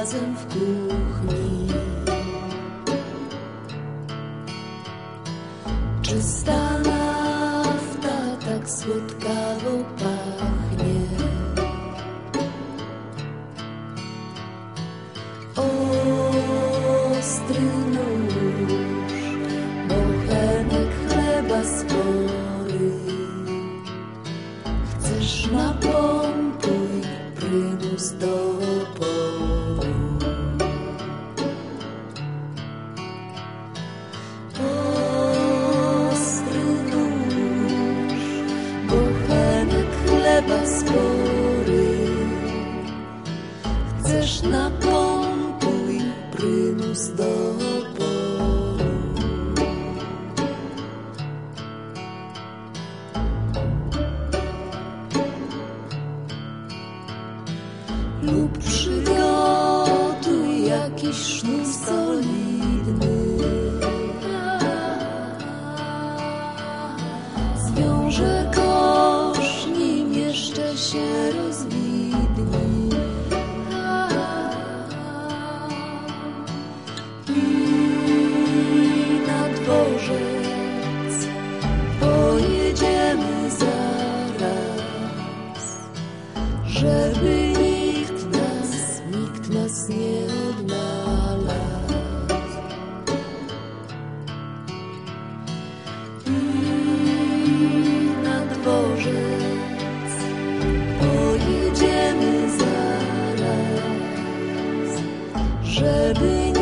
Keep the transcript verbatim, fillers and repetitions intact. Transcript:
razem w kuchni. Czysta nafta tak słodkawo pachnie. Ostry nóż, bochenek chleba spory. Chcesz napompuj prymus do oporu. Ostry nóż, bochenek chleba spory. Chcesz napompuj prymus do oporu. Lub przygotuj jakiś sznur solidny. Zwiąże kosz, nim jeszcze się rozwidni. I na dworzec pojedziemy zaraz, żeby nikt nas, nikt nas nie odnalazł. I na dworzec pojedziemy zaraz, żeby